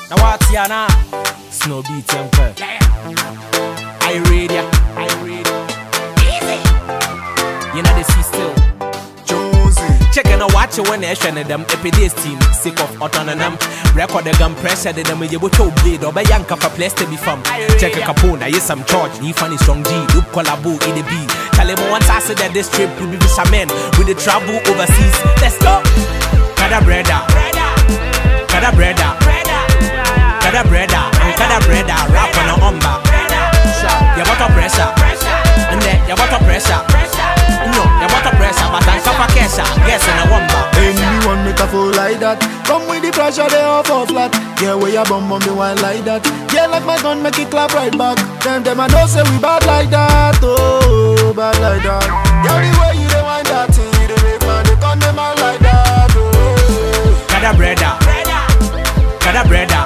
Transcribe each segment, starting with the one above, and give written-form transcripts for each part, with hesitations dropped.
Now what's yana? Snow beat temper. I read ya. Easy. You know the see still. Checking a watch when they're showing them EPD's team. Sick of autonomous. Record the gun pressure, them with your blade or by Yanka for place to be from. Check a capone, yes, some charge. Ni funny strong G, look collabo in the B. Kalemo once I said that this trip will be with men with the travel overseas. Let's go. Kada breda, kada breda, kada breda, and kada breda. Rap on the umba. You got a pressure, and then you got a pressure. No, you got a pressure, but I'm cover kesha. Guess in a wamba. Anyone make a fool like that? Come with the pressure, they off flat. Yeah, where you bum me wine like that? Yeah, like my gun make it clap right back. Them I know say we bad like that. Oh, bad like that. Yeah, the way you don't wind that thing, you don't make man, they come them out like that. Oh, kada breda, kada breda,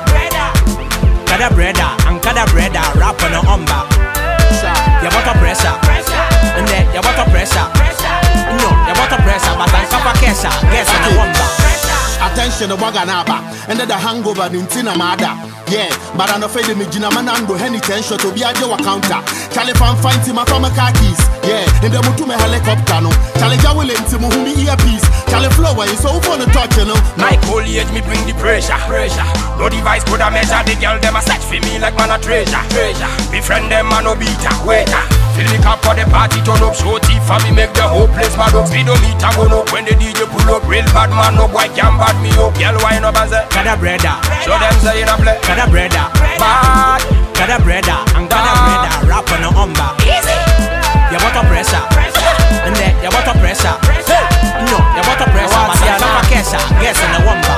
kada breda, and kada breda. Rap on the umba. You got a pressure, and then you got a pressure. No, you got a pressure, but I'm cover kesha. Guess in a wamba. Attention, the waganaba, and then the hangover in Tinamada. Yeah, but I'm afraid the Mijina Manando, any tension to be a Joe counter. Charlie fan find him from a car keys. Yeah, in the Mutume helicopter. No, Charlie Jawil to Muhumi earpiece. Charlie Flower is so for the touch, you know. My foliage me bring the pressure. No device could have measure the girl, them a search for me like man a treasure. Befriend them man no beater, waiter. Fill the cup for the party, turn up, show teeth for me, make the whole place mad up. Speedometer go up when the DJ pull up. Real bad man, no boy can bad me up. Girl wine up and say, kada breda, show them say in a play. kada breda, Bad, kada breda, and kada breda. Rap on the umba. easy. You got a pressure, and then you got a pressure. No, you got a pressure, but I'm cover kesha. Guess in a wamba.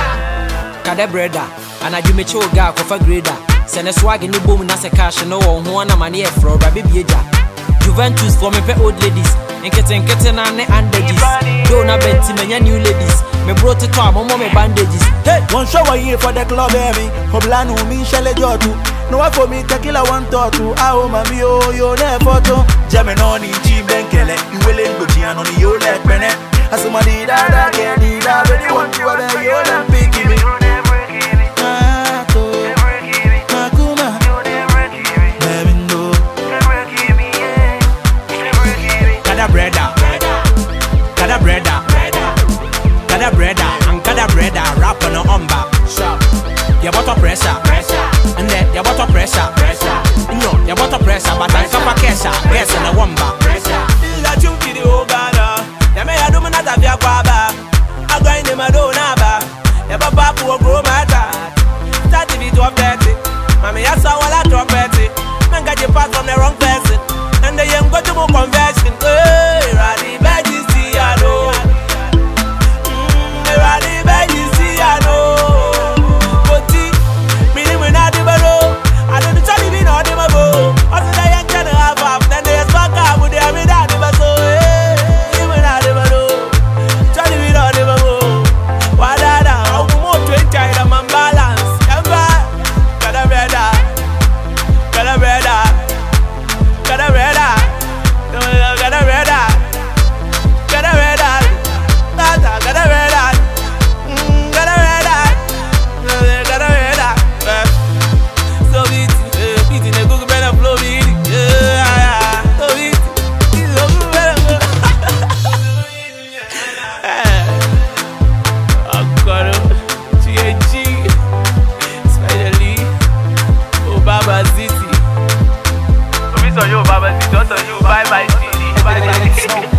Kada breda, and I do me show ga kofa grader. Send a swag in the boom na se cash no one who na money for baby bieja. Juventus for me pe old ladies. Nkete na ne bandages. Do na benti menya new ladies. Me brought it to am me bandages. hey, one shower here for the club, baby. Hoblanu mi shele jotu. No one for me tequila one tortu. Ah, mami yo ne photo. Jamming on in Jim Benkele. You will go Giano yo let pene. As somebody that get it, I really want you to be on and pick me. Kada breda, kada breda, kada breda, and kada breda. Rap on the umba. You got a pressure, and then you got a pressure. No, you got a pressure, but I'm cover kesha. Guess in a wamba. This is a tune to the old Ghana. You may have done another via Baba. I'm going to my door now. You papa will grow matter. Start to be 12:30. Mommy, I saw all that 12:30. Man got you pass from the wrong person, and the young go to more conversion. Hey, Radi Baji see I know. Radi Baji see I know. Koti, meaning we not even know. I don't tell you no them go. I say I ain't gonna have up. Then they spark up with them without them so. Hey, we not even know. Tell you no them go. Why that? How more 20 I'm on balance. Kada breda, kada breda, kada breda. Gotta read that. Gotta read that. Gotta read that. Gotta read that. Gotta read that. So beat in the Google better flow beat. Yeah. So beat. So better. Akoro, TNG, Spider Lee, Obaba City. So you Baba City, also you bye bye. Bye bye.